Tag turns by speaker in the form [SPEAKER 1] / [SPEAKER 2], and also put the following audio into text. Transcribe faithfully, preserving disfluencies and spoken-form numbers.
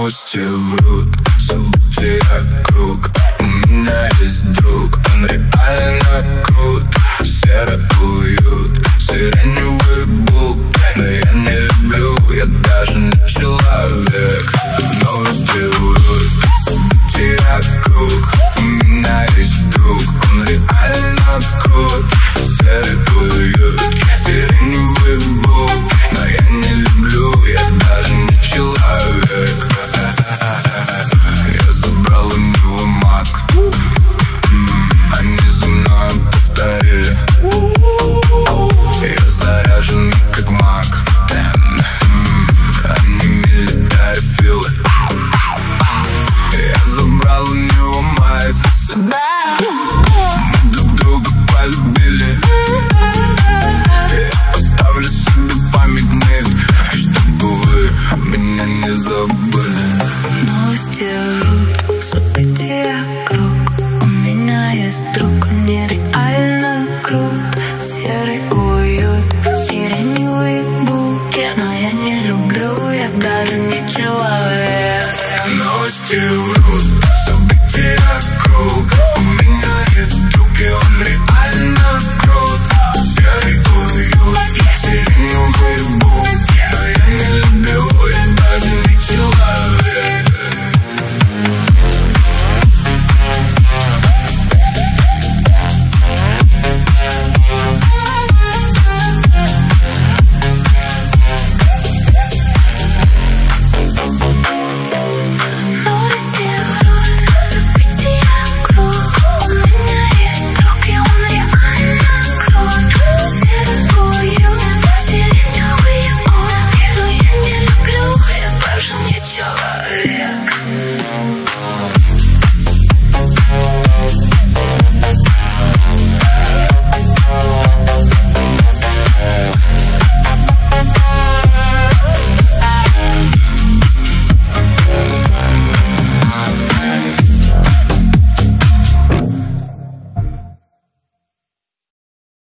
[SPEAKER 1] Новости врут, события круг. У меня есть друг, он реально крут. Серый уют, сиреневый бук. Но я не люблю, я даже не человек. Новости врут, события круг. У меня есть друг, он реально крут. Серый уют, сиреневый бук. Но я не люблю, я даже не человек. Я забрал у него мак, они за мной повторили. Я заряжен как маг, они милитарофилы. Я забрал у него майк, мы друг друга полюбили. Я поставлю себе памятник, чтобы вы меня не забыли.
[SPEAKER 2] Новости врут, события круг. У меня есть друг, он нереально крут. Серый уют, сиреневый букет. Но я не люблю, я даже не человек.
[SPEAKER 1] Новости врут.